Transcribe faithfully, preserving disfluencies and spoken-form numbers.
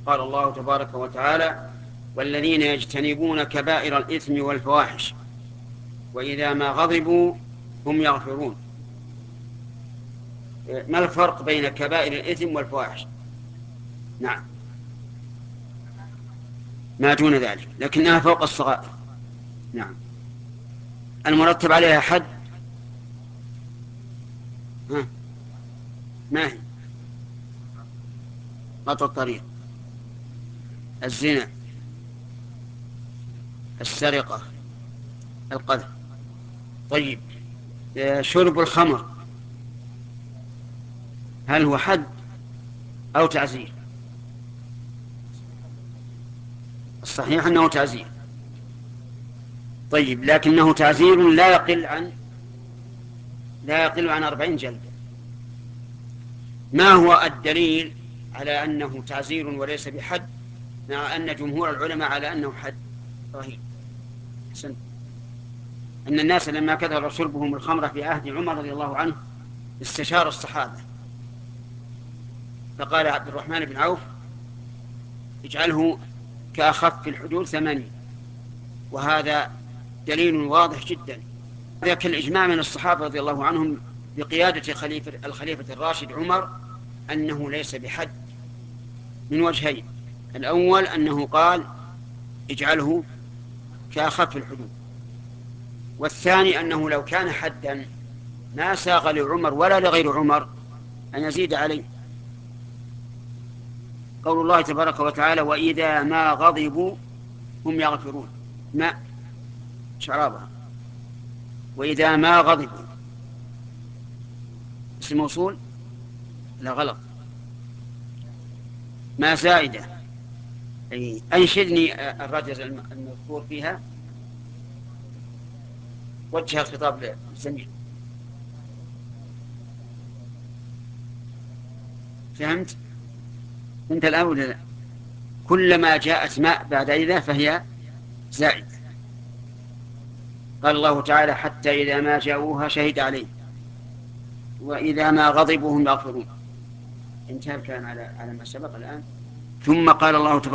قال الله تبارك وتعالى: والذين يجتنبون كبائر الإثم والفواحش وإذا ما غضبوا هم يغفرون. ما الفرق بين كبائر الإثم والفواحش؟ نعم، ما دون ذلك، لكنها فوق الصغائر. نعم. المرتب عليها حد. ها، ما هي؟ قطع الطريق، الزنا، السرقة، القذف. طيب، شرب الخمر هل هو حد أو تعزير؟ الصحيح أنه تعزير. طيب، لكنه تعزير لا يقل عن لا يقل عن أربعين جلدة. ما هو الدليل على أنه تعزير وليس بحد، مع أن جمهور العلماء على أنه حد؟ رهيب. حسن. أن الناس لما كثر شربهم الخمر في عهد عمر رضي الله عنه استشار الصحابة، فقال عبد الرحمن بن عوف: اجعله كأخف الحدود ثمانين. وهذا دليل واضح جدا. ذاك الإجماع من الصحابة رضي الله عنهم بقيادة خليفة الخليفة الراشد عمر أنه ليس بحد من وجهين: الأول أنه قال: اجعله كأخف الحدود. والثاني أنه لو كان حدا ما ساغ لعمر ولا لغير عمر أن يزيد عليه. قول الله تبارك وتعالى: وإذا ما غضبوا هم يغفرون. ما شرابها. وإذا ما غضبوا اسم موصول؟ لا، غلط. ما زائدة. أي أنشدني الرجز المذكور فيها. وجه الخطاب للزميل. فهمت انت الآن ولا لا؟ كلما جاءت ماء بعد إذا فهي زائد. قال الله تعالى: حتى إذا ما جاءوها شهد عليه وإذا ما غضبوا هم يغفرون. انتهى الكلام على على ما سبق الآن. ثم قال الله تبارك